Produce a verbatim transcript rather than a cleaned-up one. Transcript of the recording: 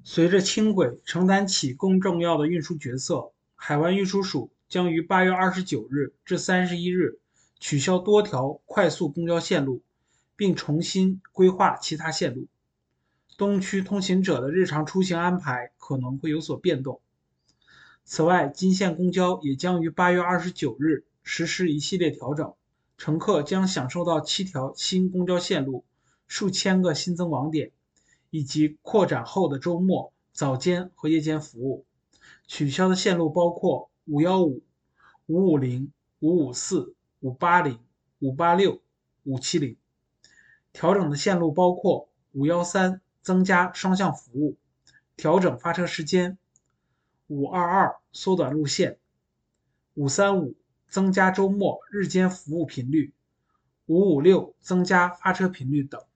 随着轻轨承担起更重要的运输角色，海湾运输署将于八月二十九日至三十一日取消多条快速公交线路，并重新规划其他线路。东区通行者的日常出行安排可能会有所变动。此外，金线公交也将于八月二十九日实施一系列调整，乘客将享受到七条新公交线路、数千个新增网点，以及扩展后的周末、早间和夜间服务。取消的线路包括五一五、五五零、五五四、五八零、五八六、五七零。调整的线路包括五一三增加双向服务，调整发车时间；五二二缩短路线；五三五增加周末日间服务频率；五五六增加发车频率等。